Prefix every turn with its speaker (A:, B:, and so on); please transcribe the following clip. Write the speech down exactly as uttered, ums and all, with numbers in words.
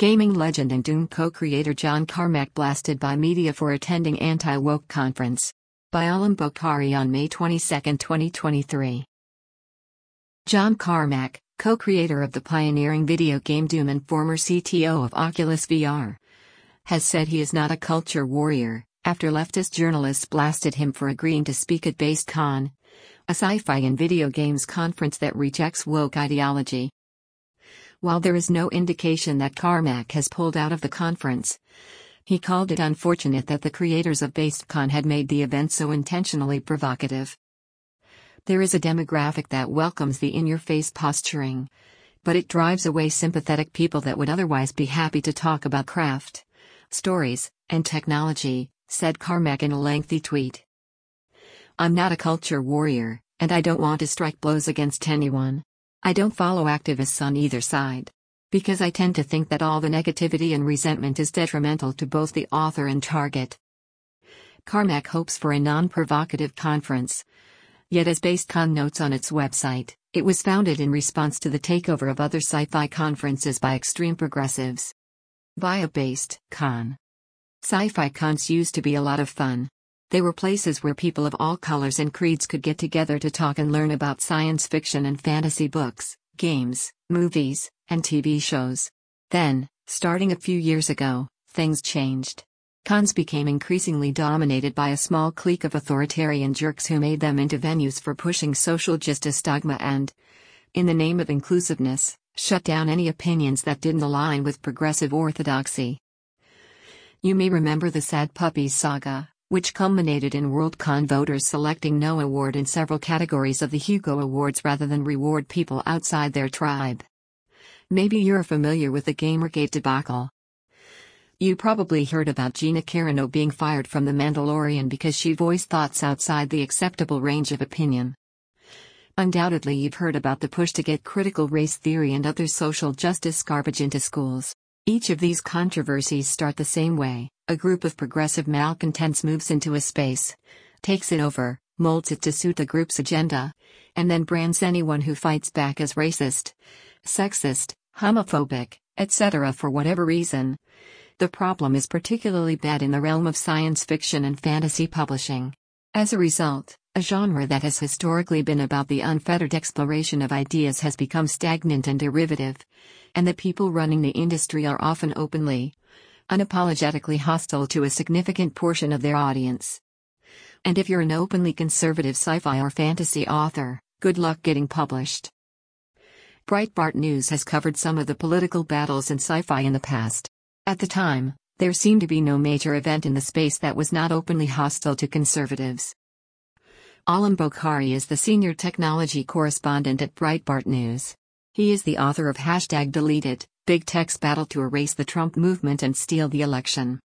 A: Gaming legend and Doom co-creator John Carmack blasted by media for attending anti-woke conference. By Alam Bokhari on May twenty-second, twenty twenty-three. John Carmack, co-creator of the pioneering video game Doom and former C T O of Oculus V R, has said he is not a culture warrior, after leftist journalists blasted him for agreeing to speak at BasedCon, a sci-fi and video games conference that rejects woke ideology. While there is no indication that Carmack has pulled out of the conference, he called it unfortunate that the creators of BasedCon had made the event so intentionally provocative. There is a demographic that welcomes the in-your-face posturing, but it drives away sympathetic people that would otherwise be happy to talk about craft, stories, and technology, said Carmack in a lengthy tweet. I'm not a culture warrior, and I don't want to strike blows against anyone. I don't follow activists on either side, because I tend to think that all the negativity and resentment is detrimental to both the author and target. Carmack hopes for a non-provocative conference. Yet as BasedCon notes on its website, it was founded in response to the takeover of other sci-fi conferences by extreme progressives. Via BasedCon. Sci-fi cons used to be a lot of fun. They were places where people of all colors and creeds could get together to talk and learn about science fiction and fantasy books, games, movies, and T V shows. Then, starting a few years ago, things changed. Cons became increasingly dominated by a small clique of authoritarian jerks who made them into venues for pushing social justice dogma and, in the name of inclusiveness, shut down any opinions that didn't align with progressive orthodoxy. You may remember the Sad Puppies saga, which culminated in Worldcon voters selecting no award in several categories of the Hugo Awards rather than reward people outside their tribe. Maybe you're familiar with the Gamergate debacle. You probably heard about Gina Carano being fired from The Mandalorian because she voiced thoughts outside the acceptable range of opinion. Undoubtedly you've heard about the push to get critical race theory and other social justice garbage into schools. Each of these controversies start the same way. A group of progressive malcontents moves into a space, takes it over, molds it to suit the group's agenda, and then brands anyone who fights back as racist, sexist, homophobic, et cetera for whatever reason. The problem is particularly bad in the realm of science fiction and fantasy publishing. As a result, a genre that has historically been about the unfettered exploration of ideas has become stagnant and derivative, and the people running the industry are often openly, unapologetically hostile to a significant portion of their audience. And if you're an openly conservative sci-fi or fantasy author, good luck getting published. Breitbart News has covered some of the political battles in sci-fi in the past. At the time, there seemed to be no major event in the space that was not openly hostile to conservatives. Alam Bokhari is the senior technology correspondent at Breitbart News. He is the author of Hashtag Deleted, Big Tech's Battle to Erase the Trump Movement and Steal the Election.